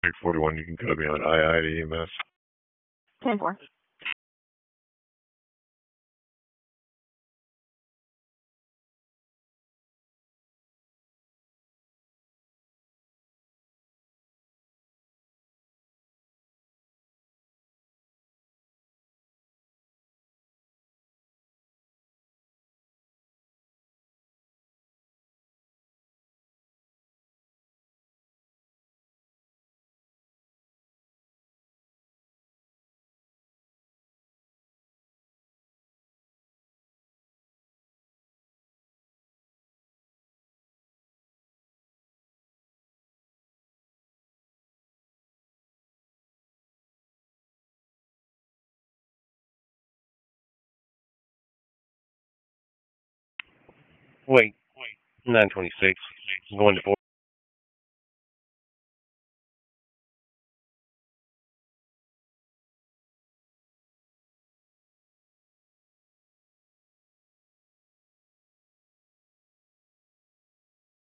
641, you can code me on II to EMS. 10-4. Wait, 926. Going to 4.